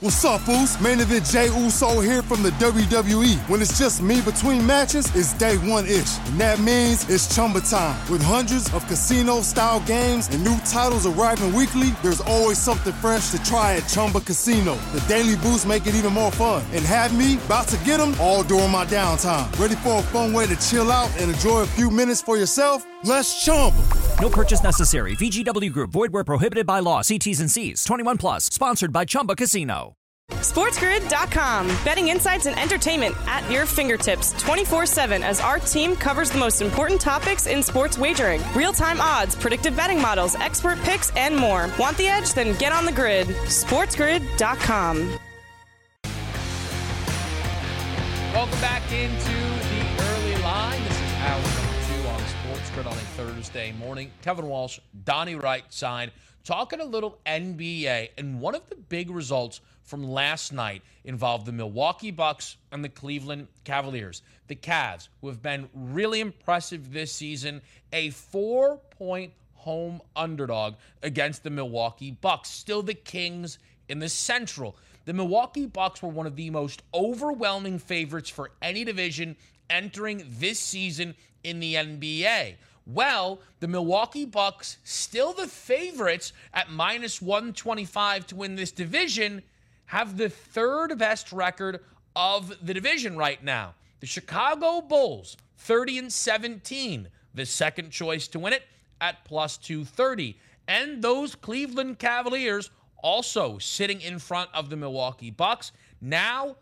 What's up, Foos? Main event Jey Uso here from the WWE. When it's just me between matches, it's day one-ish. And that means it's Chumba time. With hundreds of casino-style games and new titles arriving weekly, there's always something fresh to try at Chumba Casino. The daily boosts make it even more fun. And have me about to get them all during my downtime. Ready for a fun way to chill out and enjoy a few minutes for yourself? Let's Chumba. No purchase necessary. VGW Group. Void where prohibited by law. See T's and C's. 21 plus. Sponsored by Chumba Casino. SportsGrid.com. Betting insights and entertainment at your fingertips 24/7 as our team covers the most important topics in sports wagering. Real-time odds, predictive betting models, expert picks, and more. Want the edge? Then get on the grid. SportsGrid.com. Welcome back into the early line. This is hour number 2 on Sports Grid on a Thursday morning. Kevin Walsh, Donnie Wright side, talking a little NBA. And one of the big results from last night involved the Milwaukee Bucks and the Cleveland Cavaliers. The Cavs, who have been really impressive this season, a 4-point home underdog against the Milwaukee Bucks. Still the Kings in the Central. The Milwaukee Bucks were one of the most overwhelming favorites for any division entering this season in the NBA. Well, the Milwaukee Bucks, still the favorites at -125 to win this division, have the third best record of the division right now. The Chicago Bulls, 30-17, the second choice to win it at +230. And those Cleveland Cavaliers also sitting in front of the Milwaukee Bucks, now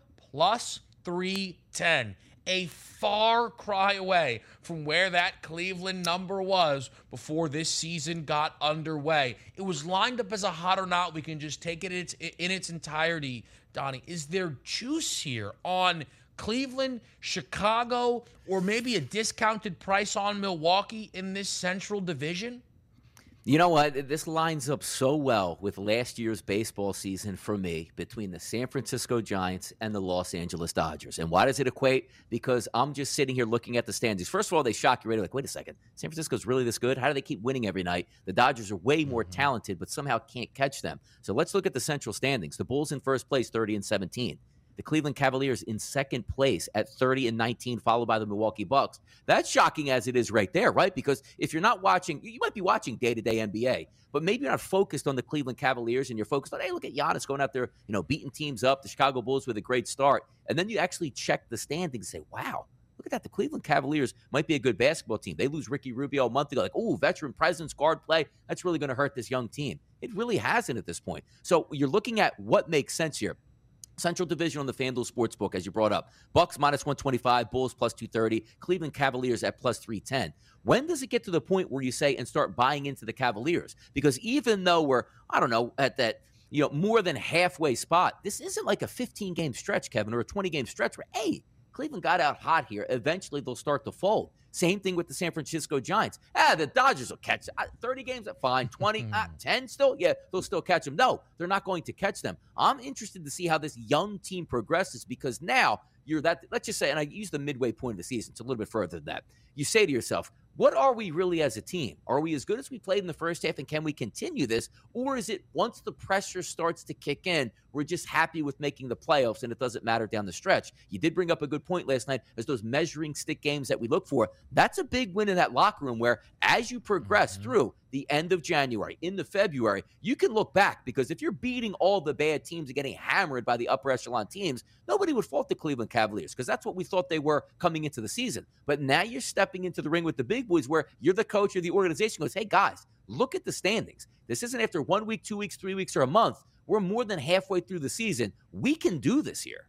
+310. A far cry away from where that Cleveland number was before this season got underway. It was lined up as a hot or not. We can just take it in its entirety. Donnie, is there juice here on Cleveland, Chicago, or maybe a discounted price on Milwaukee in this Central Division? You know what? This lines up so well with last year's baseball season for me between the San Francisco Giants and the Los Angeles Dodgers. And why does it equate? Because I'm just sitting here looking at the standings. First of all, they shock you right away. Like, wait a second. San Francisco's really this good? How do they keep winning every night? The Dodgers are way more talented, but somehow can't catch them. So let's look at the Central standings. The Bulls in first place, 30-17. The Cleveland Cavaliers in second place at 30-19, followed by the Milwaukee Bucks. That's shocking as it is right there, right? Because if you're not watching, you might be watching day-to-day NBA, but maybe you're not focused on the Cleveland Cavaliers and you're focused on, hey, look at Giannis going out there, beating teams up, the Chicago Bulls with a great start. And then you actually check the standings and say, wow, look at that. The Cleveland Cavaliers might be a good basketball team. They lose Ricky Rubio a month ago. Like, oh, veteran presence, guard play. That's really going to hurt this young team. It really hasn't at this point. So you're looking at what makes sense here. Central Division on the FanDuel Sportsbook, as you brought up. Bucks -125, Bulls +230, Cleveland Cavaliers at +310. When does it get to the point where you say and start buying into the Cavaliers? Because even though we're, at that, more than halfway spot, this isn't like a 15-game stretch, Kevin, or a 20-game stretch where, hey, Cleveland got out hot here. Eventually, they'll start to fold. Same thing with the San Francisco Giants. The Dodgers will catch 30 games, fine. 20, 10 still? Yeah, they'll still catch them. No, they're not going to catch them. I'm interested to see how this young team progresses because now you're that, let's just say, and I use the midway point of the season, it's a little bit further than that. You say to yourself, what are we really as a team? Are we as good as we played in the first half, and can we continue this? Or is it once the pressure starts to kick in, we're just happy with making the playoffs and it doesn't matter down the stretch? You did bring up a good point last night as those measuring stick games that we look for. That's a big win in that locker room where as you progress through the end of January, into February, you can look back because if you're beating all the bad teams and getting hammered by the upper echelon teams, nobody would fault the Cleveland Cavaliers because that's what we thought they were coming into the season. But now you're stepping into the ring with the big boys where you're the coach of the organization goes, hey guys, look at the standings. This isn't after 1 week, 2 weeks, 3 weeks, or a month. We're more than halfway through the season. We can do this here.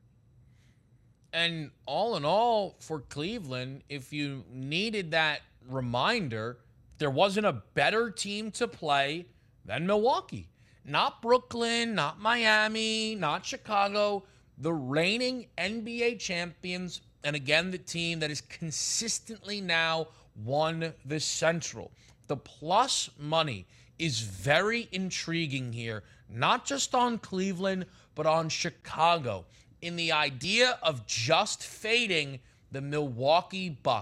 And all in all, for Cleveland, if you needed that reminder, there wasn't a better team to play than Milwaukee. Not Brooklyn, not Miami, not Chicago. The reigning NBA champions, and again, the team that has consistently now won the Central. The plus money is very intriguing here, not just on Cleveland, but on Chicago, in the idea of just fading the Milwaukee Bucks.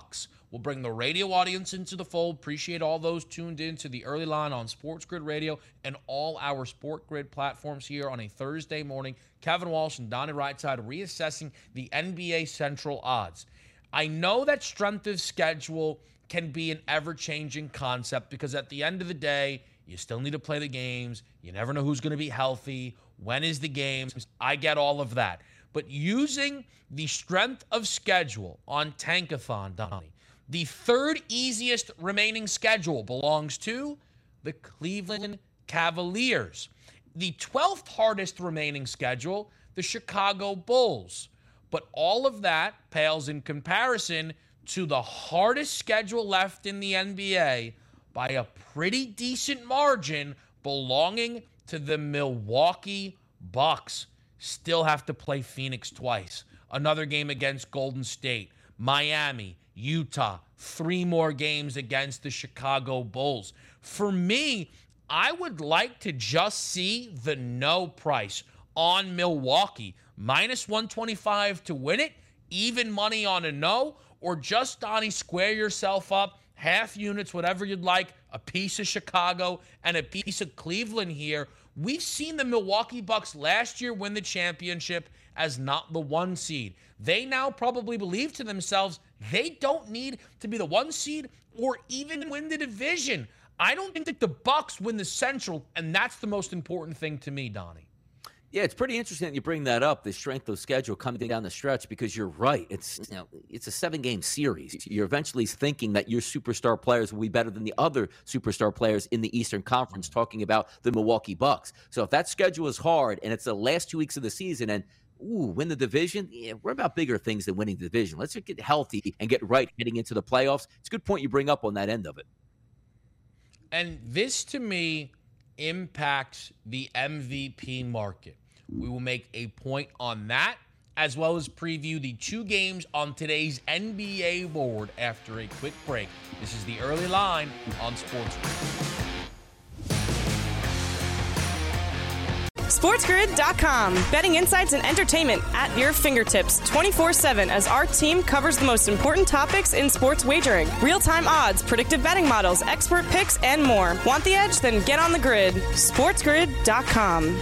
We'll bring the radio audience into the fold. Appreciate all those tuned in to the early line on Sports Grid Radio and all our Sport Grid platforms here on a Thursday morning. Kevin Walsh and Donnie Rightside reassessing the NBA Central odds. I know that strength of schedule can be an ever-changing concept because at the end of the day, you still need to play the games. You never know who's going to be healthy. When is the game? I get all of that. But using the strength of schedule on Tankathon, Donnie, the third easiest remaining schedule belongs to the Cleveland Cavaliers. The 12th hardest remaining schedule, the Chicago Bulls. But all of that pales in comparison to the hardest schedule left in the NBA by a pretty decent margin belonging to the Milwaukee Bucks. Still have to play Phoenix twice. Another game against Golden State, Miami, Utah, 3 more games against the Chicago Bulls. For me, I would like to just see the no price on Milwaukee. Minus 125 to win it, even money on a no, or just, Donnie, square yourself up, half units, whatever you'd like, a piece of Chicago and a piece of Cleveland here. We've seen the Milwaukee Bucks last year win the championship as not the 1 seed. They now probably believe to themselves they don't need to be the 1 seed or even win the division. I don't think that the Bucks win the Central, and that's the most important thing to me, Donnie. Yeah, it's pretty interesting that you bring that up, the strength of schedule coming down the stretch, because you're right. It's a 7-game series. You're eventually thinking that your superstar players will be better than the other superstar players in the Eastern Conference, talking about the Milwaukee Bucks. So if that schedule is hard and it's the last 2 weeks of the season and win the division, we're about bigger things than winning the division. Let's just get healthy and get right heading into the playoffs. It's a good point you bring up on that end of it. And this, to me, impacts the MVP market. We will make a point on that, as well as preview the 2 games on today's NBA board after a quick break. This is the early line on Sports Grid. SportsGrid.com. Betting insights and entertainment at your fingertips 24/7 as our team covers the most important topics in sports wagering. Real-time odds, predictive betting models, expert picks, and more. Want the edge? Then get on the grid. SportsGrid.com.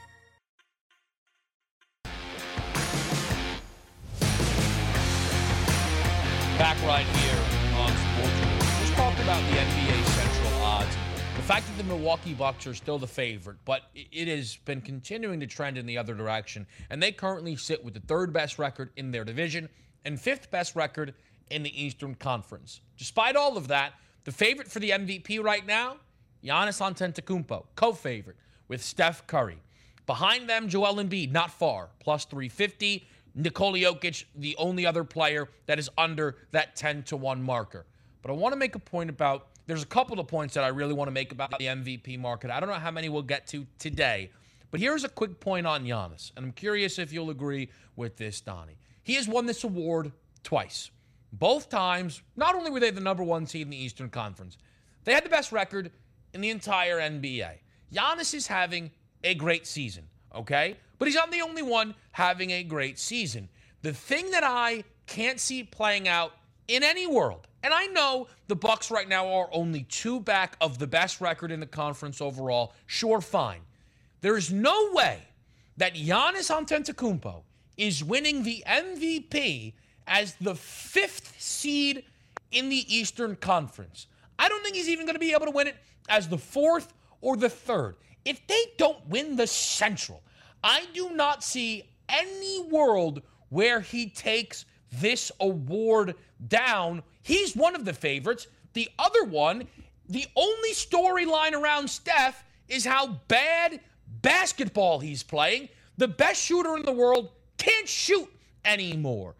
Back right here on Sports Grid. Just talked about the NBA Central odds. The fact that the Milwaukee Bucks are still the favorite, but it has been continuing to trend in the other direction, and they currently sit with the 3rd best record in their division and 5th best record in the Eastern Conference. Despite all of that, the favorite for the MVP right now, Giannis Antetokounmpo, co-favorite with Steph Curry. Behind them, Joel Embiid, not far, plus 350. Nikola Jokic, the only other player that is under that 10-1 marker. But I want to make a point about, there's a couple of points that I really want to make about the MVP market. I don't know how many we'll get to today, but here's a quick point on Giannis, and I'm curious if you'll agree with this, Donnie. He has won this award twice. Both times, not only were they the number 1 seed in the Eastern Conference, they had the best record in the entire NBA. Giannis is having a great season, okay? But he's not the only one having a great season. The thing that I can't see playing out in any world, and I know the Bucks right now are only 2 back of the best record in the conference overall. Sure, fine. There is no way that Giannis Antetokounmpo is winning the MVP as the 5th seed in the Eastern Conference. I don't think he's even going to be able to win it as the 4th or the 3rd. If they don't win the Central, I do not see any world where he takes this award down. He's one of the favorites. The other one, the only storyline around Steph is how bad basketball he's playing. The best shooter in the world can't shoot anymore.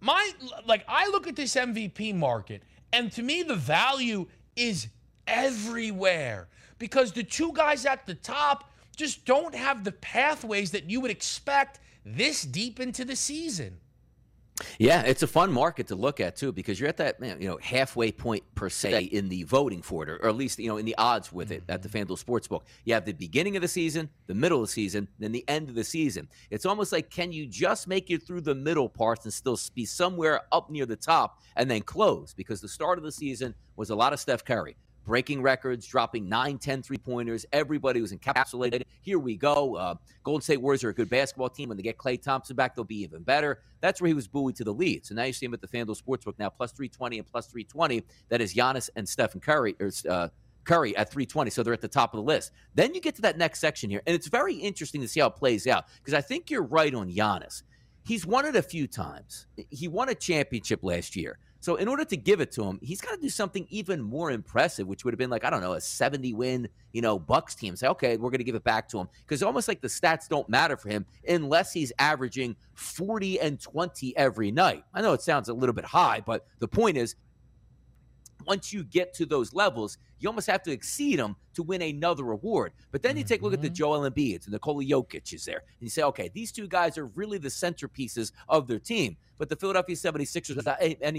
I look at this MVP market, and to me, the value is everywhere because the 2 guys at the top just don't have the pathways that you would expect this deep into the season. Yeah, it's a fun market to look at too, because you're at that halfway point per se in the voting for it, or at least in the odds with it at the FanDuel Sportsbook. You have the beginning of the season, the middle of the season, then the end of the season. It's almost like, can you just make it through the middle parts and still be somewhere up near the top and then close? Because the start of the season was a lot of Steph Curry. Breaking records, dropping 9, 10 3-pointers. Everybody was encapsulated. Here we go. Golden State Warriors are a good basketball team. When they get Klay Thompson back, they'll be even better. That's where he was buoyed to the lead. So now you see him at the FanDuel Sportsbook now, plus 320 and plus 320. That is Giannis and Stephen Curry, or Curry at 320. So they're at the top of the list. Then you get to that next section here, and it's very interesting to see how it plays out, because I think you're right on Giannis. He's won it a few times. He won a championship last year. So in order to give it to him, he's got to do something even more impressive, which would have been like, I don't know, a 70-win, Bucks team. Say, okay, we're going to give it back to him. Because almost like the stats don't matter for him unless he's averaging 40 and 20 every night. I know it sounds a little bit high, but the point is, once you get to those levels, you almost have to exceed them to win another award. But then you take a look at the Joel Embiids and Nikola Jokic is there. And you say, okay, these two guys are really the centerpieces of their team. But the Philadelphia 76ers, without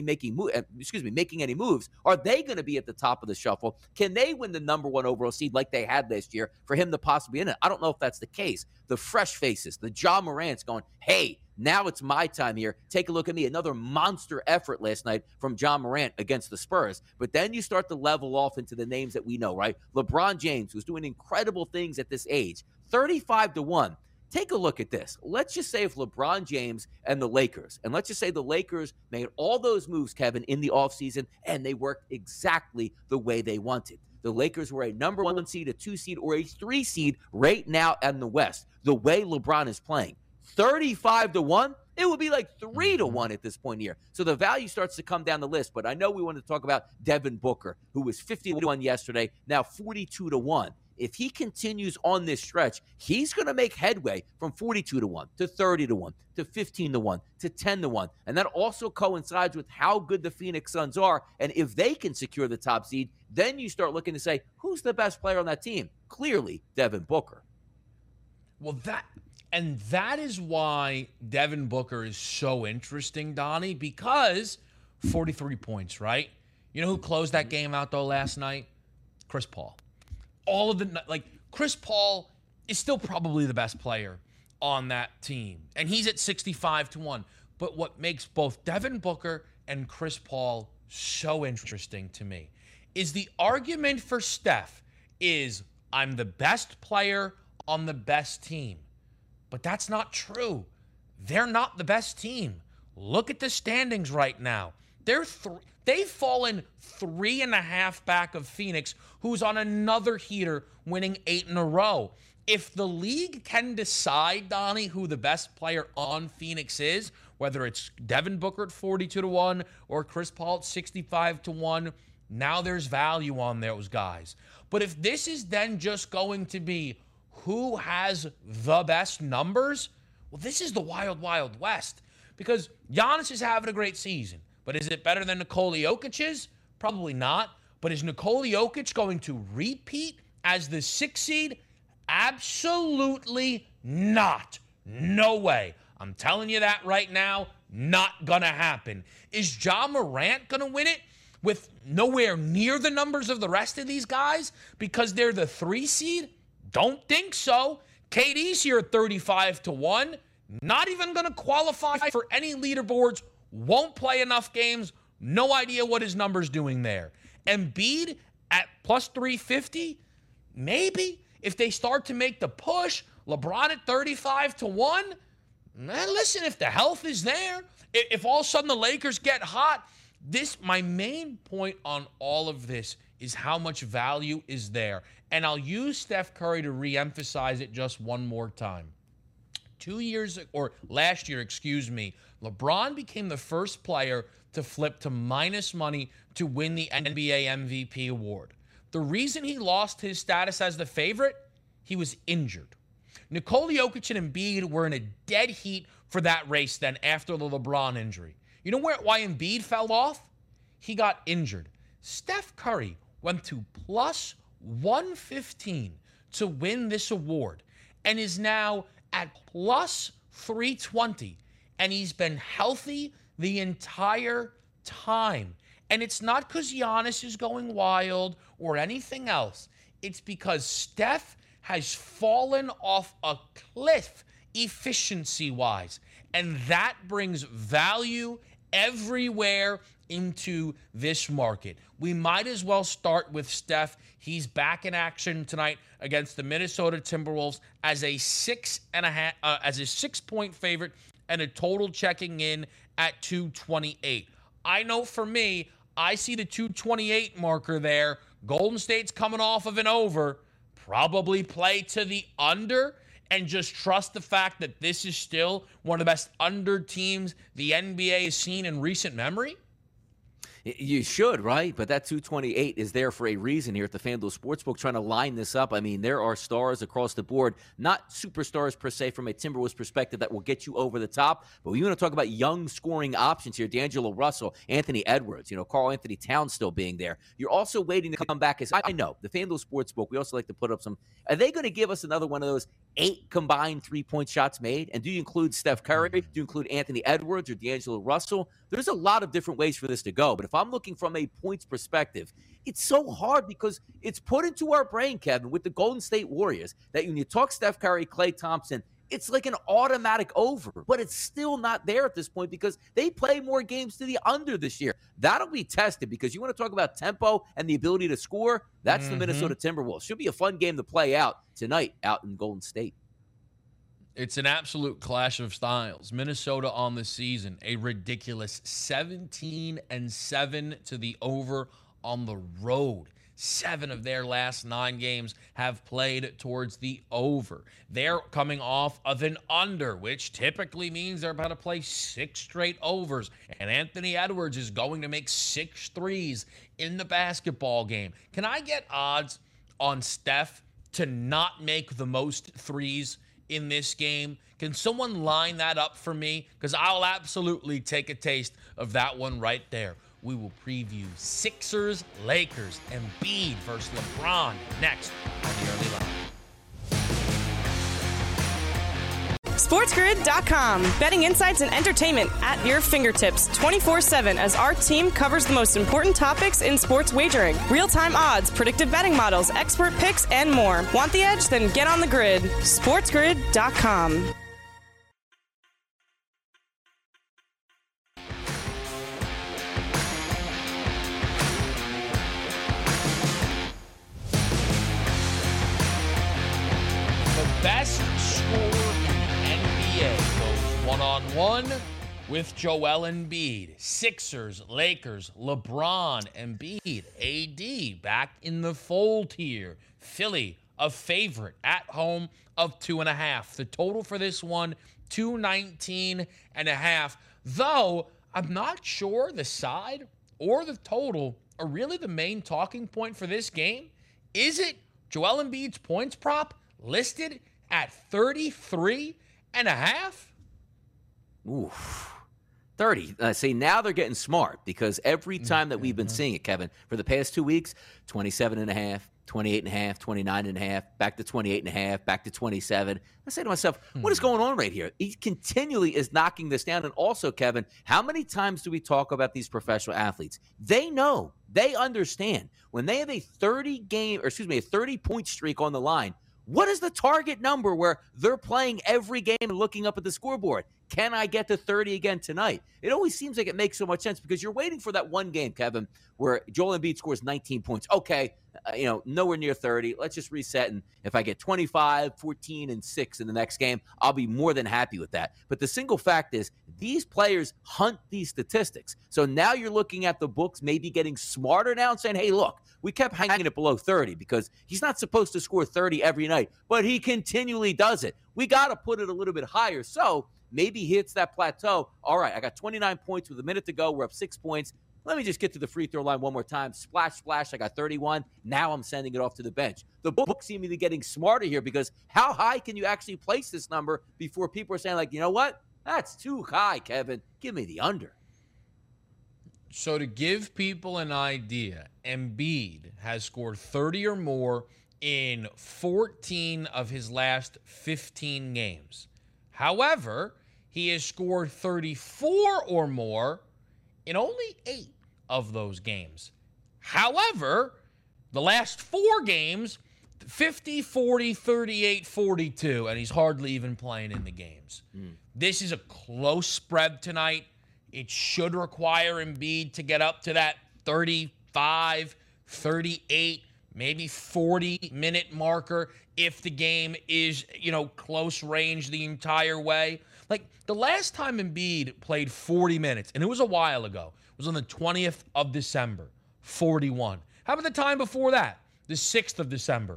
making any moves, are they going to be at the top of the shuffle? Can they win the number 1 overall seed like they had last year for him to possibly be in it? I don't know if that's the case. The fresh faces, the Ja Morant's going, hey, now it's my time here. Take a look at me. Another monster effort last night from Ja Morant against the Spurs. But then you start to level off into the names that we know, right? LeBron James, who's doing incredible things at this age, 35-1. Take a look at this. Let's just say if LeBron James and the Lakers, and let's just say the Lakers made all those moves, Kevin, in the offseason, and they worked exactly the way they wanted. The Lakers were a number 1 seed, a 2 seed, or a 3 seed right now in the West, the way LeBron is playing. 35-1, it would be like 3-1 at this point here. So the value starts to come down the list. But I know we want to talk about Devin Booker, who was 50-1 yesterday, now 42-1. If he continues on this stretch, he's going to make headway from 42-1 to 30-1 to 15-1 to 10-1. And that also coincides with how good the Phoenix Suns are. And if they can secure the top seed, then you start looking to say, who's the best player on that team? Clearly, Devin Booker. Well, that is why Devin Booker is so interesting, Donnie, because 43 points, right? You know who closed that game out, though, last night? Chris Paul. Chris Paul is still probably the best player on that team, and he's at 65-1. But what makes both Devin Booker and Chris Paul so interesting to me is the argument for Steph is, I'm the best player on the best team. But that's not true. They're not the best team. Look at the standings right now. They've fallen 3.5 back of Phoenix, who's on another heater, winning 8 in a row. If the league can decide, Donnie, who the best player on Phoenix is, whether it's Devin Booker at 42-1 or Chris Paul at 65-1, now there's value on those guys. But if this is then just going to be who has the best numbers, well, this is the wild, wild west. Because Giannis is having a great season. But is it better than Nikola Jokic's? Probably not. But is Nikola Jokic going to repeat as the 6th seed? Absolutely not. No way. I'm telling you that right now. Not going to happen. Is Ja Morant going to win it with nowhere near the numbers of the rest of these guys because they're the 3 seed? Don't think so. KD's here at 35-1. Not even going to qualify for any leaderboards. Won't play enough games. No idea what his number's doing there. Embiid at plus 350? Maybe. If they start to make the push, LeBron at 35-1? Listen, if the health is there, if all of a sudden the Lakers get hot, my main point on all of this is how much value is there. And I'll use Steph Curry to reemphasize it just one more time. Last year, LeBron became the first player to flip to minus money to win the NBA MVP award. The reason he lost his status as the favorite, he was injured. Nikola Jokic and Embiid were in a dead heat for that race then after the LeBron injury. You know why Embiid fell off? He got injured. Steph Curry went to plus 115 to win this award and is now at plus 320. And he's been healthy the entire time. And it's not because Giannis is going wild or anything else. It's because Steph has fallen off a cliff efficiency-wise. And that brings value everywhere into this market. We might as well start with Steph. He's back in action tonight against the Minnesota Timberwolves as a 6-point favorite, and a total checking in at 228. I know for me, I see the 228 marker there. Golden State's coming off of an over. Probably play to the under and just trust the fact that this is still one of the best under teams the NBA has seen in recent memory. You should, right? But that 228 is there for a reason here at the FanDuel Sportsbook, trying to line this up. I mean, there are stars across the board, not superstars per se from a Timberwolves perspective that will get you over the top. But we want to talk about young scoring options here. D'Angelo Russell, Anthony Edwards, Karl Anthony Towns still being there. You're also waiting to come back. As I know, the FanDuel Sportsbook, we also like to put up some. Are they going to give us another one of those 8 combined 3-point shots made? And do you include Steph Curry? Do you include Anthony Edwards or D'Angelo Russell? There's a lot of different ways for this to go. But if I'm looking from a points perspective, it's so hard because it's put into our brain, Kevin, with the Golden State Warriors, that when you talk Steph Curry, Klay Thompson, it's like an automatic over. But it's still not there at this point because they play more games to the under this year. That'll be tested because you want to talk about tempo and the ability to score. That's the Minnesota Timberwolves. Should be a fun game to play out tonight out in Golden State. It's an absolute clash of styles. Minnesota on the season, a ridiculous 17-7 to the over on the road. 7 of their last 9 games have played towards the over. They're coming off of an under, which typically means they're about to play 6 straight overs. And Anthony Edwards is going to make 6 threes in the basketball game. Can I get odds on Steph to not make the most threes in this game? Can someone line that up for me? Because I'll absolutely take a taste of that one right there. We will preview Sixers, Lakers, and Embiid versus LeBron next on the Early Line. SportsGrid.com. Betting insights and entertainment at your fingertips 24/7 as our team covers the most important topics in sports wagering. Real-time odds, predictive betting models, expert picks, and more. Want the edge? Then get on the grid. SportsGrid.com. Best scorer in the NBA goes one-on-one with Joel Embiid. Sixers, Lakers, LeBron, Embiid, AD back in the fold here. Philly, a favorite at home of 2.5. The total for this one, 219.5. Though I'm not sure the side or the total are really the main talking point for this game. Is it Joel Embiid's points prop listed at 33.5? Oof. 30. See, now they're getting smart because every time that we've been seeing it, Kevin, for the past 2 weeks, 27.5, 28.5, 29.5, back to 28.5, back to 27. I say to myself, what is going on right here? He continually is knocking this down. And also, Kevin, how many times do we talk about these professional athletes? They know, they understand when they have a 30-point streak on the line. What is the target number where they're playing every game and looking up at the scoreboard? Can I get to 30 again tonight? It always seems like it makes so much sense because you're waiting for that one game, Kevin, where Joel Embiid scores 19 points. Okay, nowhere near 30. Let's just reset. And if I get 25, 14, and 6 in the next game, I'll be more than happy with that. But the single fact is these players hunt these statistics. So now you're looking at the books maybe getting smarter now and saying, hey, look, we kept hanging it below 30 because he's not supposed to score 30 every night, but he continually does it. We got to put it a little bit higher. So maybe he hits that plateau. All right, I got 29 points with a minute to go. We're up 6 points. Let me just get to the free throw line one more time. Splash, splash. I got 31. Now I'm sending it off to the bench. The books seem to be getting smarter here because how high can you actually place this number before people are saying, like, you know what? That's too high, Kevin. Give me the under. So to give people an idea, Embiid has scored 30 or more in 14 of his last 15 games. However, he has scored 34 or more in only 8 of those games. However, the last 4 games, 50, 40, 38, 42, and he's hardly even playing in the games. This is a close spread tonight. It should require Embiid to get up to that 35, 38, maybe 40-minute marker if the game is, close range the entire way. Like, the last time Embiid played 40 minutes, and it was a while ago, it was on the 20th of December, 41. How about the time before that? The 6th of December,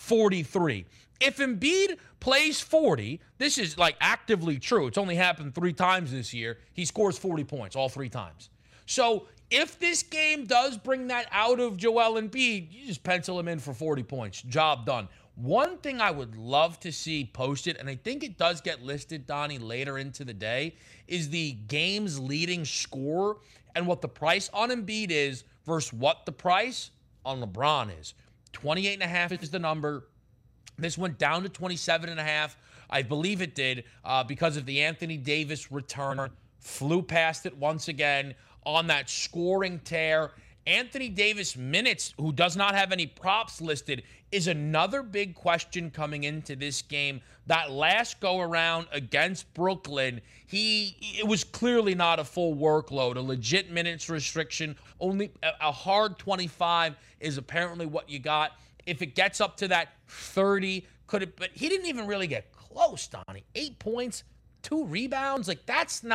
43. If Embiid plays 40, this is like actively true. It's only happened 3 times this year. He scores 40 points all 3 times. So if this game does bring that out of Joel Embiid, you just pencil him in for 40 points. Job done. One thing I would love to see posted, and I think it does get listed, Donnie, later into the day, is the game's leading scorer and what the price on Embiid is versus what the price on LeBron is. 28.5 is the number. This went down to 27.5. I believe it did because of the Anthony Davis return. Flew past it once again on that scoring tear. Anthony Davis minutes, who does not have any props listed, is another big question coming into this game. That last go-around against Brooklyn, it was clearly not a full workload, a legit minutes restriction. Only a hard 25 is apparently what you got. If it gets up to that 30, but he didn't even really get close, Donnie. 8 points, 2 rebounds. Like,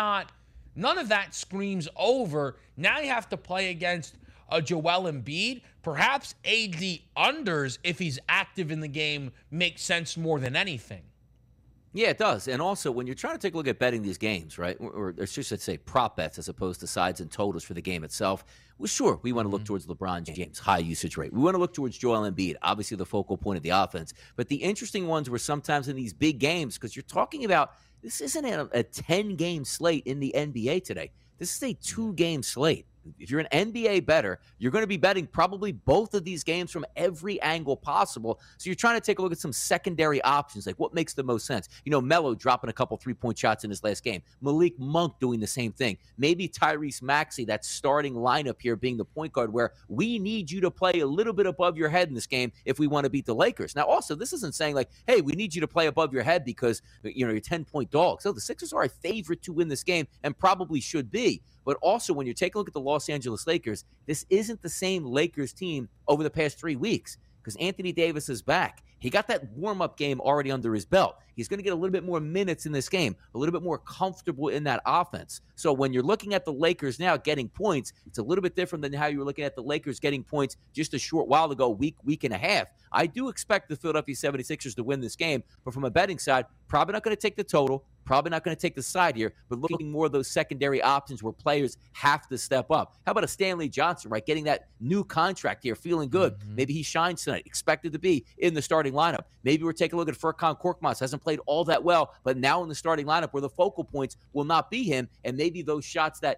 none of that screams over. Now you have to play against Joel Embiid. Perhaps AD unders, if he's active in the game, makes sense more than anything. Yeah, it does. And also, when you're trying to take a look at betting these games, right, or I should say prop bets as opposed to sides and totals for the game itself, well, sure, we want to look towards LeBron James, high usage rate. We want to look towards Joel Embiid, obviously the focal point of the offense. But the interesting ones were sometimes in these big games, because you're talking about this isn't a 10-game slate in the NBA today. This is a 2-game slate. If you're an NBA bettor, you're going to be betting probably both of these games from every angle possible. So you're trying to take a look at some secondary options, like what makes the most sense. Melo dropping a couple 3-point shots in his last game. Malik Monk doing the same thing. Maybe Tyrese Maxey, that starting lineup here being the point guard, where we need you to play a little bit above your head in this game if we want to beat the Lakers. Now, also, this isn't saying like, hey, we need you to play above your head because, you're 10-point dogs. So the Sixers are a favorite to win this game and probably should be. But also, when you take a look at the Los Angeles Lakers, this isn't the same Lakers team over the past 3 weeks because Anthony Davis is back. He got that warm-up game already under his belt. He's going to get a little bit more minutes in this game, a little bit more comfortable in that offense. So when you're looking at the Lakers now getting points, it's a little bit different than how you were looking at the Lakers getting points just a short while ago, week and a half. I do expect the Philadelphia 76ers to win this game, but from a betting side, probably not going to take the total, probably not going to take the side here, but looking more of those secondary options where players have to step up. How about a Stanley Johnson, right? Getting that new contract here, feeling good. Maybe he shines tonight, expected to be in the starting lineup. Maybe we're taking a look at Furkan Korkmaz, hasn't played all that well, but now in the starting lineup where the focal points will not be him, and maybe those shots that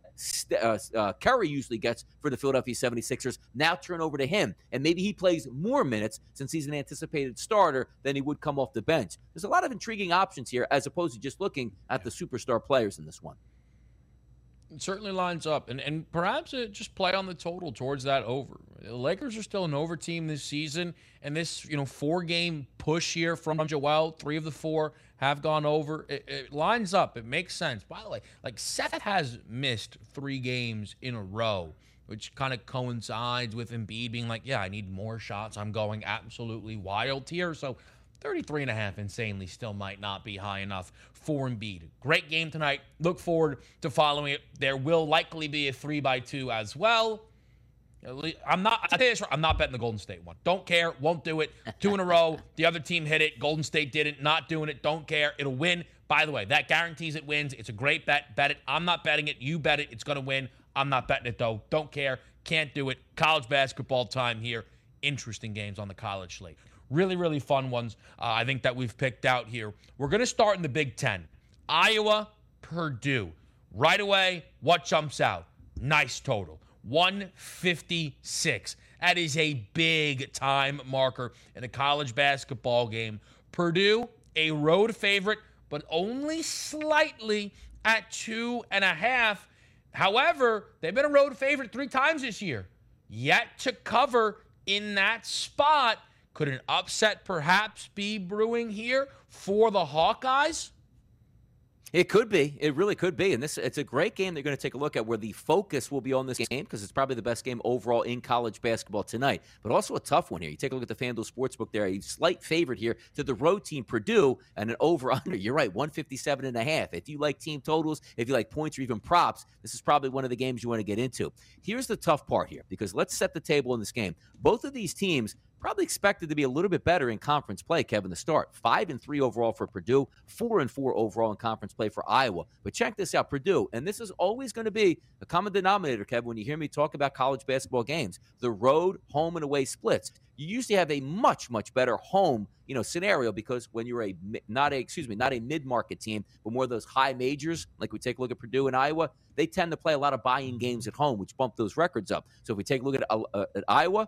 Curry usually gets for the Philadelphia 76ers now turn over to him, and maybe he plays more minutes since he's an anticipated starter than he would come off the bench. There's a lot of intriguing options here as opposed to just looking at the superstar players in this one. It certainly lines up, and perhaps just play on the total towards that over. The Lakers are still an over team this season, and this 4-game push here from Joel, 3 of the 4 have gone over. It lines up. It makes sense. By the way, like Seth has missed 3 games in a row, which kind of coincides with Embiid being like, yeah, I need more shots. I'm going absolutely wild here. So 33.5 insanely still might not be high enough for Embiid. Great game tonight. Look forward to following it. There will likely be a 3x2 as well. I'm not betting the Golden State one. Don't care. Won't do it. 2 in a row. The other team hit it. Golden State didn't. Not doing it. Don't care. It'll win. By the way, that guarantees it wins. It's a great bet. Bet it. I'm not betting it. You bet it. It's going to win. I'm not betting it, though. Don't care. Can't do it. College basketball time here. Interesting games on the college slate. Really, really fun ones, I think, that we've picked out here. We're going to start in the Big Ten. Iowa, Purdue. Right away, what jumps out? Nice total. 156. That is a big time marker in a college basketball game. Purdue, a road favorite, but only slightly at 2.5. However, they've been a road favorite 3 times this year, yet to cover in that spot. Could an upset perhaps be brewing here for the Hawkeyes? It could be. It really could be. And it's a great game they're going to take a look at, where the focus will be on this game, because it's probably the best game overall in college basketball tonight. But also a tough one here. You take a look at the FanDuel Sportsbook there. A slight favorite here to the road team, Purdue, and an over-under. You're right, 157.5. If you like team totals, if you like points or even props, this is probably one of the games you want to get into. Here's the tough part here, because let's set the table in this game. Both of these teams probably expected to be a little bit better in conference play, Kevin, to start. 5-3 overall for Purdue, 4-4 overall in conference play for Iowa. But check this out, Purdue, and this is always going to be a common denominator, Kevin, when you hear me talk about college basketball games, the road, home, and away splits. You usually have a much, much better home, scenario, because when you're not a mid-market team, but more of those high majors, like we take a look at Purdue and Iowa, they tend to play a lot of buy-in games at home, which bump those records up. So if we take a look at Iowa,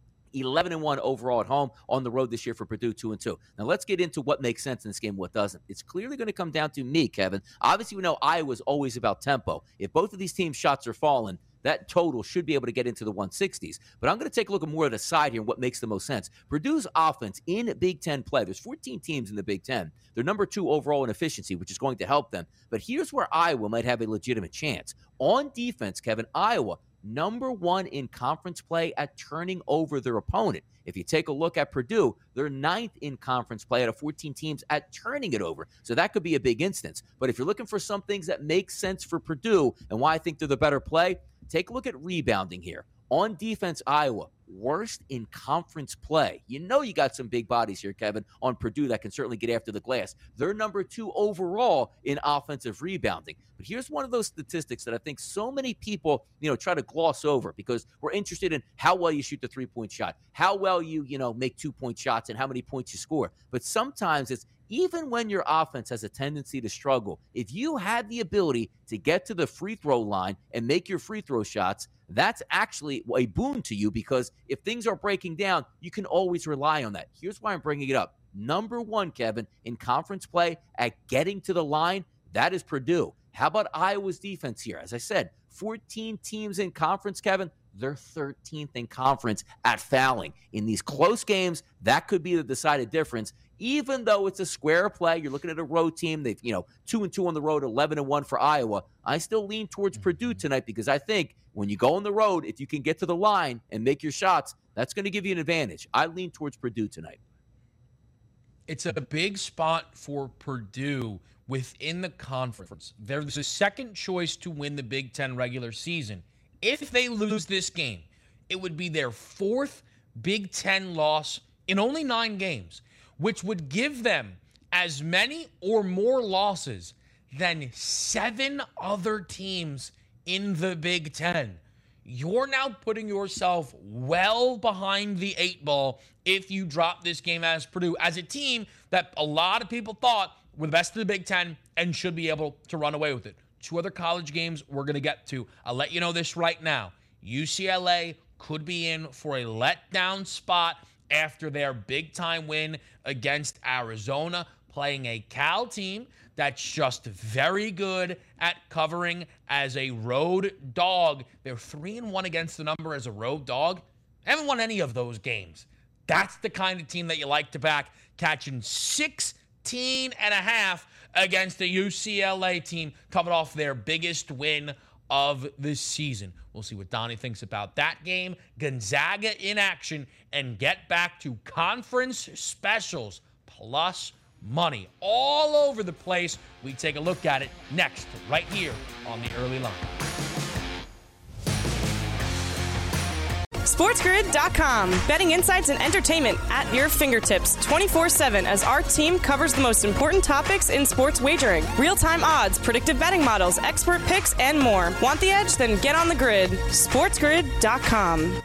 11-1 overall at home. On the road this year for Purdue, 2-2. Now let's get into what makes sense in this game, what doesn't. It's clearly going to come down to me, Kevin. Obviously, we know Iowa's always about tempo. If both of these teams' shots are falling, that total should be able to get into the 160s. But I'm going to take a look at more of the side here and what makes the most sense. Purdue's offense in Big Ten play, there's 14 teams in the Big Ten. They're number 2 overall in efficiency, which is going to help them. But here's where Iowa might have a legitimate chance. On defense, Kevin, Iowa, number 1 in conference play at turning over their opponent. If you take a look at Purdue, they're 9th in conference play out of 14 teams at turning it over. So that could be a big instance. But if you're looking for some things that make sense for Purdue and why I think they're the better play, take a look at rebounding here. On defense, Iowa, worst in conference play. You got some big bodies here, Kevin, on Purdue that can certainly get after the glass. They're number 2 overall in offensive rebounding. But here's one of those statistics that I think so many people, try to gloss over, because we're interested in how well you shoot the 3-point shot, how well you, make 2-point shots, and how many points you score. But sometimes it's, even when your offense has a tendency to struggle, if you had the ability to get to the free throw line and make your free throw shots, that's actually a boon to you, because if things are breaking down, you can always rely on that. Here's why I'm bringing it up. Number 1, Kevin, in conference play at getting to the line, that is Purdue. How about Iowa's defense here? As I said, 14 teams in conference, Kevin. They're 13th in conference at fouling. In these close games, that could be the decided difference. Even though it's a square play, you're looking at a road team. They've, 2-2 on the road, 11-1 for Iowa. I still lean towards Purdue tonight, because I think when you go on the road, if you can get to the line and make your shots, that's going to give you an advantage. I lean towards Purdue tonight. It's a big spot for Purdue within the conference. They're the second choice to win the Big Ten regular season. If they lose this game, it would be their 4th Big Ten loss in only 9 games, which would give them as many or more losses than 7 other teams in the Big Ten. You're now putting yourself well behind the 8 ball if you drop this game as Purdue, as a team that a lot of people thought were the best of the Big Ten and should be able to run away with it. 2 other college games we're going to get to. I'll let you know this right now. UCLA could be in for a letdown spot after their big-time win against Arizona, playing a Cal team that's just very good at covering as a road dog. They're 3-1 against the number as a road dog. Haven't won any of those games. That's the kind of team that you like to back, catching 16.5 against the UCLA team coming off their biggest win of the season. We'll see what Donnie thinks about that game. Gonzaga in action, and get back to conference specials plus money all over the place. We take a look at it next, right here on the Early Line. SportsGrid.com. Betting insights and entertainment at your fingertips 24/7 as our team covers the most important topics in sports wagering. Real-time odds, predictive betting models, expert picks, and more. Want the edge? Then get on the grid. SportsGrid.com.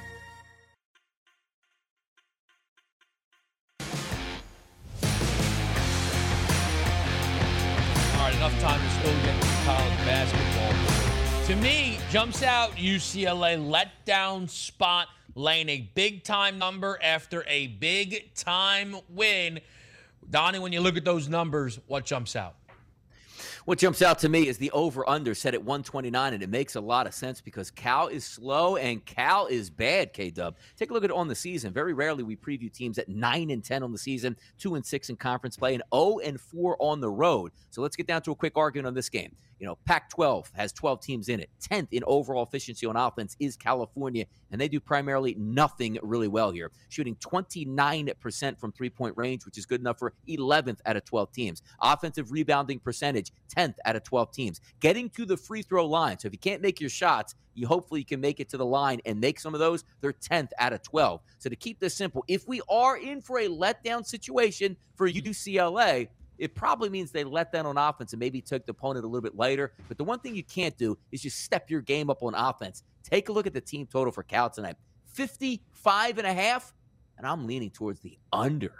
All right, enough time to still get to college basketball. To me, jumps out UCLA letdown spot, laying a big-time number after a big-time win. Donnie, when you look at those numbers, what jumps out? What jumps out to me is the over-under set at 129, and it makes a lot of sense because Cal is slow and Cal is bad, K-Dub. Take a look at it on the season. Very rarely we preview teams at 9-10 on the season, 2-6 in conference play, and 0-4 on the road. So let's get down to a quick argument on this game. You know, Pac-12 has 12 teams in it. 10th in overall efficiency on offense is California, and they do primarily nothing really well here, shooting 29% from three-point range, which is good enough for 11th out of 12 teams. Offensive rebounding percentage, 10th out of 12 teams. Getting to the free throw line. So if you can't make your shots, hopefully you can make it to the line and make some of those. They're 10th out of 12. So to keep this simple, if we are in for a letdown situation for UCLA, it probably means they let down on offense and maybe took the opponent a little bit later. But the one thing you can't do is just step your game up on offense. Take a look at the team total for Cal tonight. 55.5, and I'm leaning towards the under.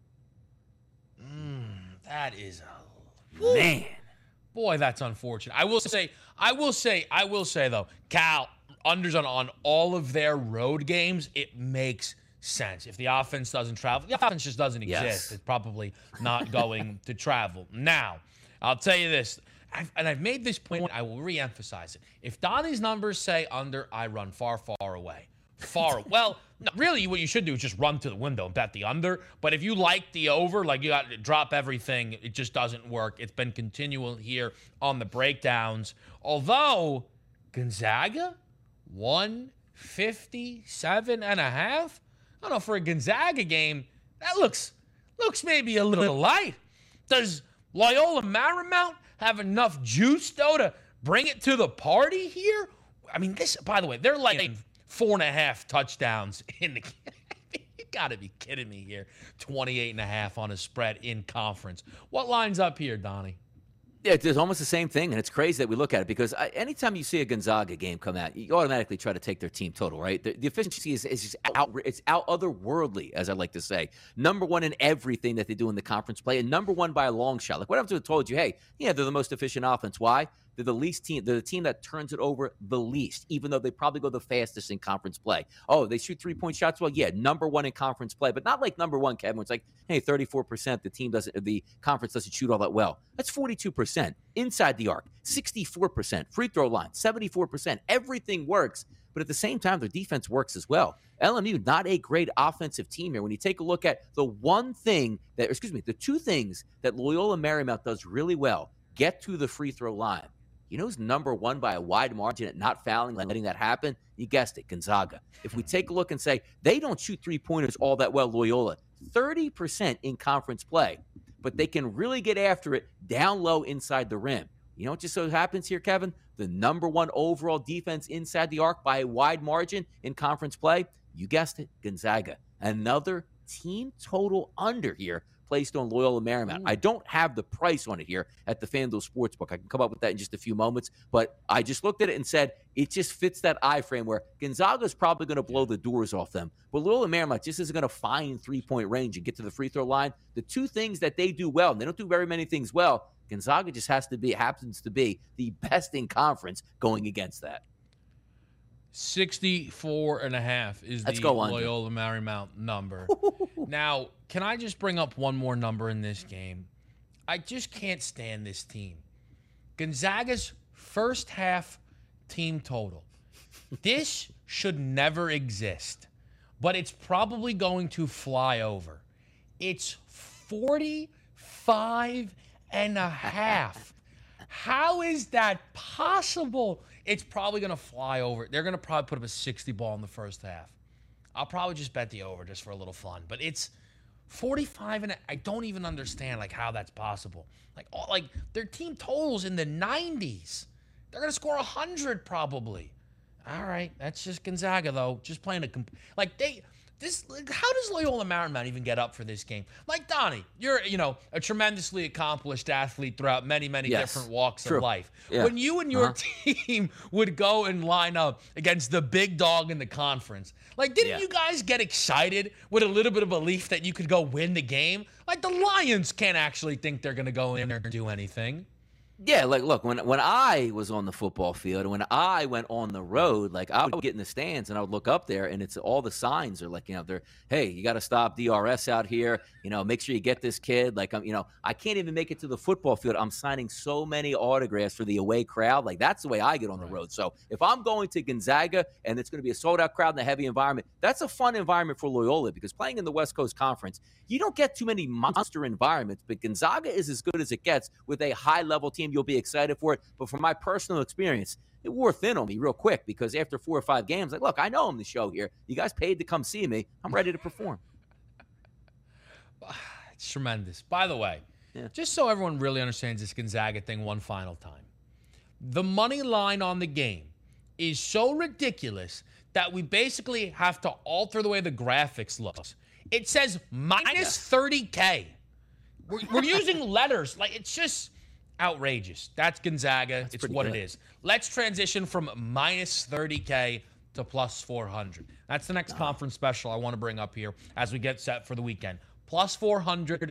That is man. Boy, that's unfortunate. I will say though, Cal unders on all of their road games, it makes sense. If the offense doesn't travel, the offense just doesn't exist. Yes. It's probably not going to travel. Now, I'll tell you this, I've made this point, I will re-emphasize it. If Donnie's numbers say under, I run far, far away. Well, no, really what you should do is just run to the window and bet the under. But if you like the over, like you got to drop everything, it just doesn't work. It's been continual here on the breakdowns. Although Gonzaga, 157.5. I don't know, for a Gonzaga game, that looks maybe a little light. Does Loyola Marymount have enough juice, though, to bring it to the party here? I mean, this, by the way, they're like 4.5 touchdowns in the game. You got to be kidding me here. 28.5 on a spread in conference. What lines up here, Donnie? Yeah, it's almost the same thing, and it's crazy that we look at it because anytime you see a Gonzaga game come out, you automatically try to take their team total, right? The efficiency is just out otherworldly, as I like to say. Number one in everything that they do in the conference play, and number one by a long shot. Like, what if I told you, hey, yeah, they're the most efficient offense. Why? They're the least team. They're the team that turns it over the least, even though they probably go the fastest in conference play. Oh, they shoot three-point shots? Well, yeah, number one in conference play, but not like number one, Kevin. It's like, hey, 34%. The conference doesn't shoot all that well. That's 42% inside the arc, 64% free throw line, 74%. Everything works, but at the same time, their defense works as well. LMU, not a great offensive team here. When you take a look at the two things that Loyola Marymount does really well, get to the free throw line. You know who's number one by a wide margin at not fouling, letting that happen? You guessed it, Gonzaga. If we take a look and say they don't shoot three-pointers all that well, Loyola, 30% in conference play, but they can really get after it down low inside the rim. You know what just so happens here, Kevin? The number one overall defense inside the arc by a wide margin in conference play, you guessed it, Gonzaga. Another team total under here placed on Loyola Marymount. I don't have the price on it here at the FanDuel Sportsbook. I can come up with that in just a few moments, but I just looked at it and said it just fits that iframe where Gonzaga's probably going to blow the doors off them, but Loyola Marymount just isn't going to find three-point range and get to the free throw line. The two things that they do well, and they don't do very many things well, Gonzaga just happens to be the best in conference going against that. 64.5 is the Loyola Marymount number. Now, can I just bring up one more number in this game? I just can't stand this team. Gonzaga's first half team total. This should never exist, but it's probably going to fly over. It's 45.5. How is that possible? It's probably going to fly over. They're going to probably put up a 60 ball in the first half. I'll probably just bet the over just for a little fun. But it's 45, and I don't even understand how that's possible. Like their team totals in the 90s. They're going to score 100 probably. All right, that's just Gonzaga though. Just playing how does Loyola Marymount even get up for this game? Like, Donnie, you're, a tremendously accomplished athlete throughout many different walks of life. Yeah. When you and your team would go and line up against the big dog in the conference, didn't you guys get excited with a little bit of belief that you could go win the game? The Lions can't actually think they're going to go in there and do anything. Yeah, like, look, when I was on the football field and when I went on the road, like, I would get in the stands and I would look up there and it's all the signs are like, they're, hey, you got to stop DRS out here. Make sure you get this kid. Like, I can't even make it to the football field. I'm signing so many autographs for the away crowd. Like, that's the way I get on the road. So if I'm going to Gonzaga and it's going to be a sold out crowd in a heavy environment, that's a fun environment for Loyola because playing in the West Coast Conference, you don't get too many monster environments, but Gonzaga is as good as it gets with a high level team. You'll be excited for it. But from my personal experience, it wore thin on me real quick because after 4 or 5 games, like, look, I know I'm the show here. You guys paid to come see me. I'm ready to perform. It's tremendous. By the way, just so everyone really understands this Gonzaga thing one final time, the money line on the game is so ridiculous that we basically have to alter the way the graphics looks. It says minus 30K. We're using letters. Like, it's just outrageous. That's Gonzaga. It's what it is. Let's transition from minus 30K to plus 400. That's the next conference special I want to bring up here as we get set for the weekend. Plus 400,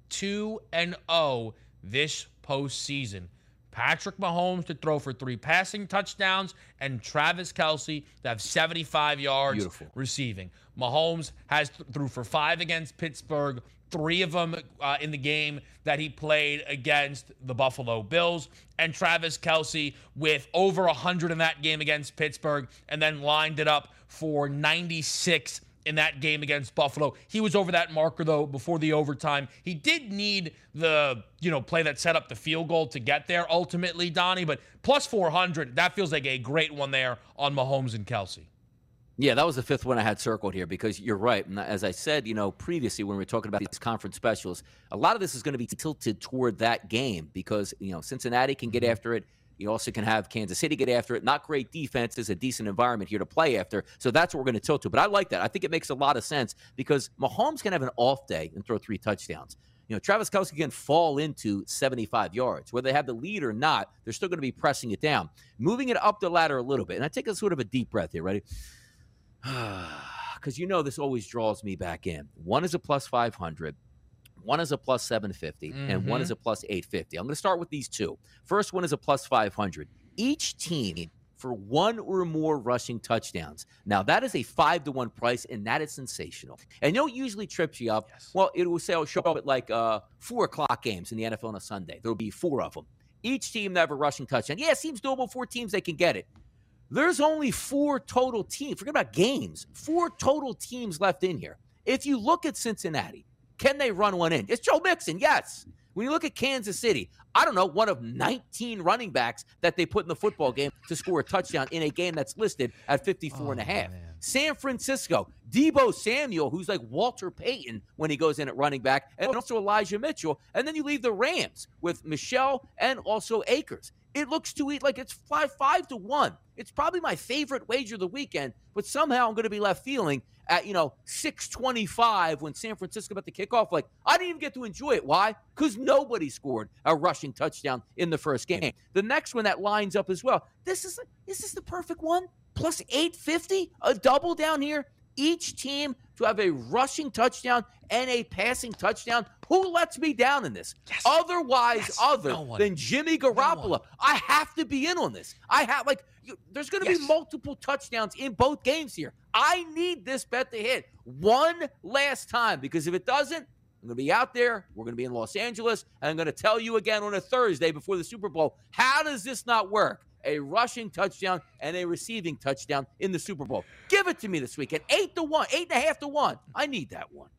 2-0 this postseason. Patrick Mahomes to throw for 3 passing touchdowns and Travis Kelce to have 75 yards receiving. Mahomes has threw for 5 against Pittsburgh, 3 of them in the game that he played against the Buffalo Bills, and Travis Kelce with over 100 in that game against Pittsburgh, and then lined it up for 96 in that game against Buffalo. He was over that marker, though, before the overtime. He did need the, play that set up the field goal to get there ultimately, Donnie, but plus 400, that feels like a great one there on Mahomes and Kelce. Yeah, that was the 5th one I had circled here because you're right. And as I said, previously when we were talking about these conference specials, a lot of this is going to be tilted toward that game because, Cincinnati can get after it. You also can have Kansas City get after it. Not great defenses, a decent environment here to play after. So that's what we're going to tilt to. But I like that. I think it makes a lot of sense because Mahomes can have an off day and throw 3 touchdowns. Travis Kelce can fall into 75 yards. Whether they have the lead or not, they're still going to be pressing it down. Moving it up the ladder a little bit. And I take a sort of a deep breath here. Ready? Because this always draws me back in. One is a plus 500. One is a plus 750, and one is a plus 850. I'm going to start with these 2. First one is a plus 500. Each team for 1 or more rushing touchdowns. Now, that is a 5-to-1 price, and that is sensational. And it usually trips you up. Yes. Well, it will say I'll show up at like 4 o'clock games in the NFL on a Sunday. There will be 4 of them. Each team that have a rushing touchdown. Yeah, it seems doable. 4 teams, they can get it. There's only 4 total teams. Forget about games. 4 total teams left in here. If you look at Cincinnati, can they run one in? It's Joe Mixon, yes. When you look at Kansas City, I don't know, one of 19 running backs that they put in the football game to score a touchdown in a game that's listed at 54.5. Man. San Francisco, Deebo Samuel, who's like Walter Payton when he goes in at running back, and also Elijah Mitchell. And then you leave the Rams with Michelle and also Akers. It looks to eat like it's 5-to-1. It's probably my favorite wager of the weekend, but somehow I'm going to be left feeling at, 6:25 when San Francisco about to kick off. Like, I didn't even get to enjoy it. Why? Because nobody scored a rushing touchdown in the first game. The next one that lines up as well. Is this the perfect one? Plus 850, a double down here. Each team to have a rushing touchdown and a passing touchdown. Who lets me down in this? Yes. Otherwise, than Jimmy Garoppolo. I have to be in on this. There's going to be multiple touchdowns in both games here. I need this bet to hit one last time because if it doesn't, I'm going to be out there. We're going to be in Los Angeles. And I'm going to tell you again on a Thursday before the Super Bowl, how does this not work? A rushing touchdown and a receiving touchdown in the Super Bowl. Give it to me this weekend. 8-to-1, 8.5-to-1. I need that one.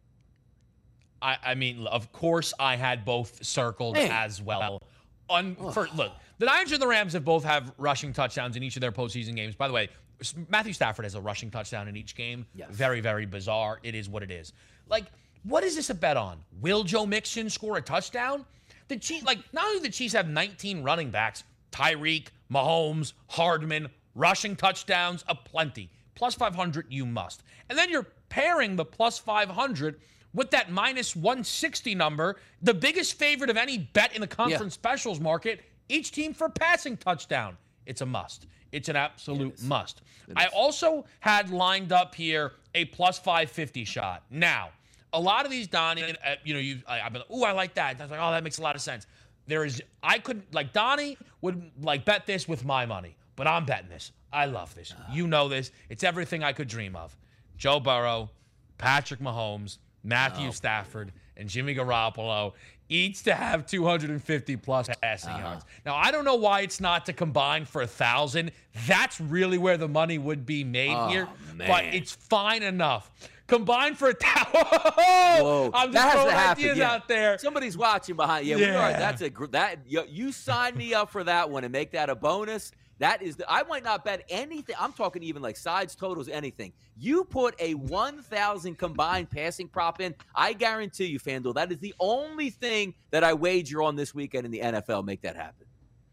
I mean, of course, I had both circled as well. Look, the Niners and the Rams both have rushing touchdowns in each of their postseason games. By the way, Matthew Stafford has a rushing touchdown in each game. Yes. Very, very bizarre. It is what it is. Like, what is this a bet on? Will Joe Mixon score a touchdown? The Chiefs, not only do the Chiefs have 19 running backs, Tyreek, Mahomes, Hardman, rushing touchdowns aplenty. Plus 500, you must. And then you're pairing the plus 500 with that minus 160 number, the biggest favorite of any bet in the conference specials market, each team for passing touchdown. It's a must. It's an absolute must. I also had lined up here a plus 550 shot. Now, a lot of these, Donnie, I've been, I like that. I was like, that makes a lot of sense. I could, like, Donnie would, like, bet this with my money, but I'm betting this. I love this. You know this. It's everything I could dream of. Joe Burrow, Patrick Mahomes, Matthew Stafford, and Jimmy Garoppolo, each to have 250-plus passing yards. Now, I don't know why it's not to combine for 1,000. That's really where the money would be made here, man. but it's fine enough. Combined for 1,000. Whoa, I'm that just has throwing to happen, ideas yeah. out there. Somebody's watching behind. Yeah, we are. That's you sign me up for that one and make that a bonus. That is I might not bet anything. I'm talking even like sides, totals, anything. You put a 1,000 combined passing prop in, I guarantee you, FanDuel, that is the only thing that I wager on this weekend in the NFL. Make that happen.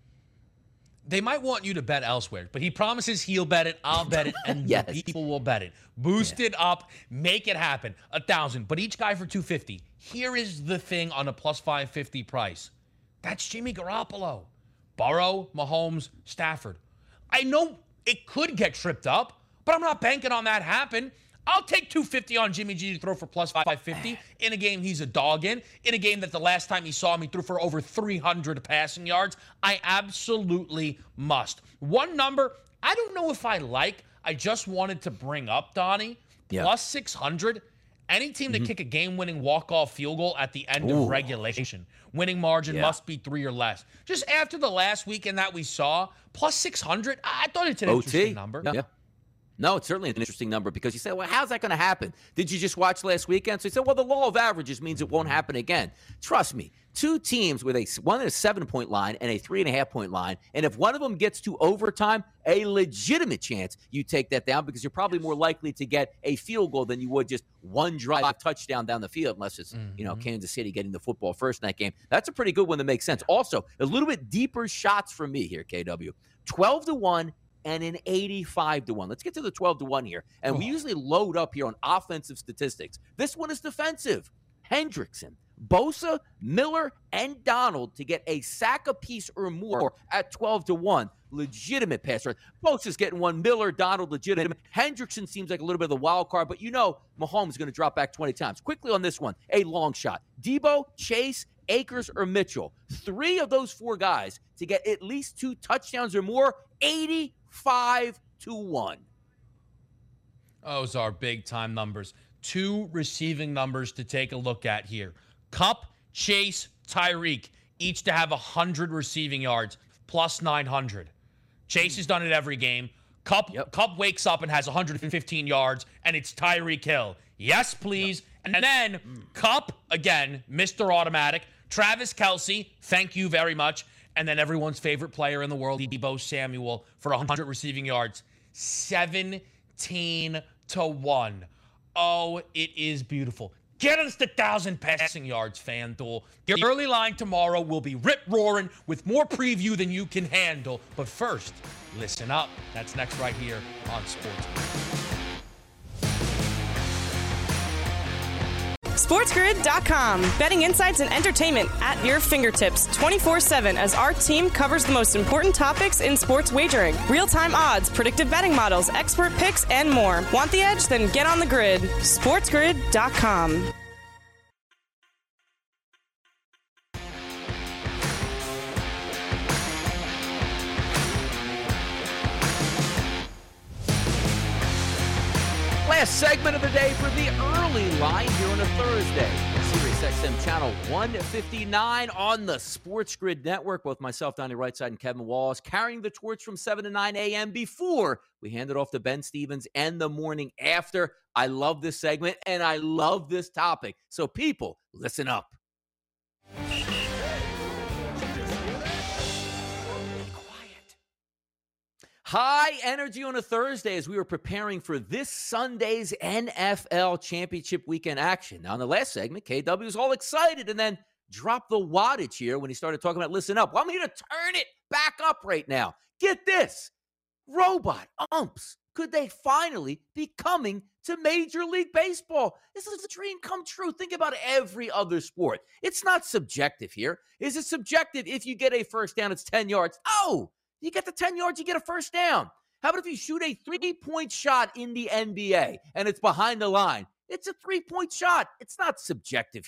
They might want you to bet elsewhere, but he promises he'll bet it, I'll bet it, and Yes. the people will bet it. Boost it up, make it happen. 1,000, but each guy for 250. Here is the thing on a plus 550 price. That's Jimmy Garoppolo. Burrow, Mahomes, Stafford. I know it could get tripped up, but I'm not banking on that happen. I'll take 250 on Jimmy G to throw for plus 550 in a game he's a dog in a game that the last time he saw me threw for over 300 passing yards. I absolutely must. One number I don't know if I like. I just wanted to bring up, Donnie, plus 600. Any team to kick a game-winning walk-off field goal at the end of regulation. Winning margin must be 3 or less. Just after the last weekend that we saw, plus 600, I thought it's an interesting number. Yeah. No, it's certainly an interesting number because you say, well, how's that going to happen? Did you just watch last weekend? So you said, well, the law of averages means it won't happen again. Trust me, two teams with one at a 7-point line and a 3.5-point line, and if one of them gets to overtime, a legitimate chance you take that down because you're probably more likely to get a field goal than you would just one drive touchdown down the field unless it's, Kansas City getting the football first in that game. That's a pretty good one that makes sense. Also, a little bit deeper shots from me here, KW. 12-1. And an 85-1. Let's get to the 12-1 here. And we usually load up here on offensive statistics. This one is defensive. Hendrickson, Bosa, Miller, and Donald to get a sack apiece or more at 12-1. Legitimate pass rush. Bosa's getting one. Miller, Donald, legitimate. Hendrickson seems like a little bit of the wild card, but Mahomes is going to drop back 20 times. Quickly on this one, a long shot. Debo, Chase, Akers, or Mitchell. 3 of those 4 guys to get at least 2 touchdowns or more. 85-1. Those are big-time numbers. 2 receiving numbers to take a look at here. Kupp, Chase, Tyreek, each to have 100 receiving yards, plus 900. Chase has done it every game. Kupp wakes up and has 115 yards, and it's Tyreek Hill. Yes, please. And then Kupp, again, Mr. Automatic. Travis Kelce, thank you very much. And then everyone's favorite player in the world, Deebo Samuel, for 100 receiving yards. 17-1. Oh, it is beautiful. Get us to 1,000 passing yards, FanDuel. Your early line tomorrow will be rip-roaring with more preview than you can handle. But first, listen up. That's next right here on Sports. SportsGrid.com. Betting insights and entertainment at your fingertips 24/7 as our team covers the most important topics in sports wagering. Real-time odds, predictive betting models, expert picks, and more. Want the edge? Then get on the grid. SportsGrid.com. Last segment of the day for the early line here on a Thursday. Sirius XM channel 159 on the Sports Grid Network. Both myself, Donnie Rightside, and Kevin Wallace carrying the torch from 7 to 9 a.m. before we hand it off to Ben Stevens and the morning after. I love this segment and I love this topic. So people, listen up. High energy on a Thursday as we were preparing for this Sunday's NFL Championship Weekend action. Now, in the last segment, KW was all excited and then dropped the wattage here when he started talking about listen up. Well, I'm here to turn it back up right now. Get this. Robot umps. Could they finally be coming to Major League Baseball? This is a dream come true. Think about every other sport. It's not subjective here. Is it subjective if you get a first down, it's 10 yards? Oh! You get the 10 yards, you get a first down. How about if you shoot a 3-point shot in the NBA and it's behind the line? It's a 3-point shot. It's not subjective here.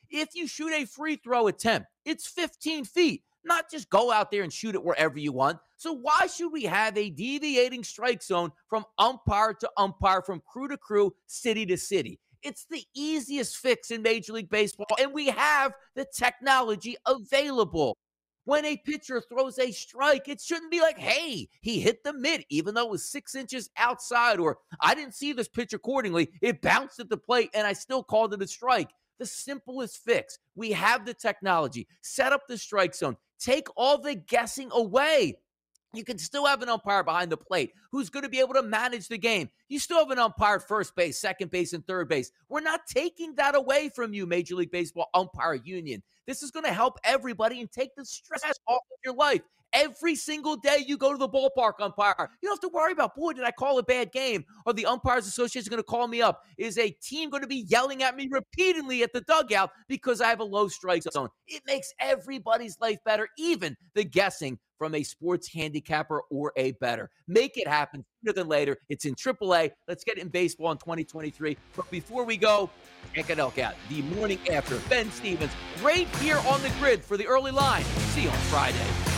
If you shoot a free throw attempt, it's 15 feet. Not just go out there and shoot it wherever you want. So why should we have a deviating strike zone from umpire to umpire, from crew to crew, city to city? It's the easiest fix in Major League Baseball, and we have the technology available. When a pitcher throws a strike, it shouldn't be like, hey, he hit the mid, even though it was 6 inches outside, or I didn't see this pitch accordingly. It bounced at the plate, and I still called it a strike. The simplest fix. We have the technology. Set up the strike zone. Take all the guessing away. You can still have an umpire behind the plate who's going to be able to manage the game. You still have an umpire at first base, second base, and third base. We're not taking that away from you, Major League Baseball Umpire Union. This is going to help everybody and take the stress off of your life. Every single day you go to the ballpark, umpire, you don't have to worry about, boy, did I call a bad game? Or the Umpires Association going to call me up? Is a team going to be yelling at me repeatedly at the dugout because I have a low strike zone? It makes everybody's life better, even the guessing from a sports handicapper or a bettor. Make it happen sooner than later. It's in AAA. Let's get it in baseball in 2023. But before we go, check it out. The morning after. Ben Stevens right here on the grid for the early line. See you on Friday.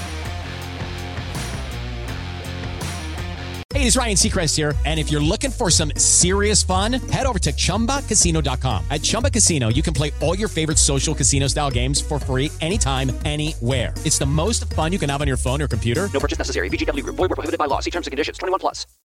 Hey, it's Ryan Seacrest here, and if you're looking for some serious fun, head over to ChumbaCasino.com. At Chumba Casino, you can play all your favorite social casino-style games for free anytime, anywhere. It's the most fun you can have on your phone or computer. No purchase necessary. VGW Group. Void where prohibited by law. See terms and conditions. 21+.